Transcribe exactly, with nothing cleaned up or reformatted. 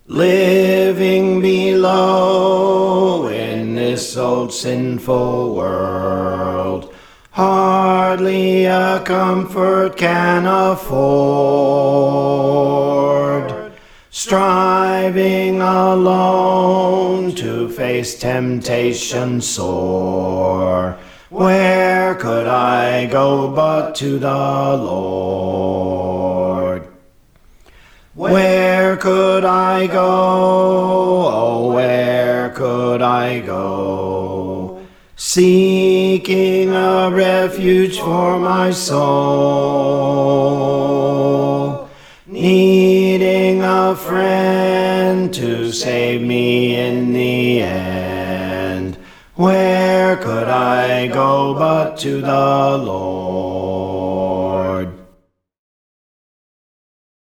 living below in this old sinful world, hardly a comfort can afford, striving alone to face temptation sore. Where could I go but to the Lord? Where could I go? Oh, where could I go? Seeking a refuge for my soul, needing a friend to save me in the end. Where could I go but to the Lord?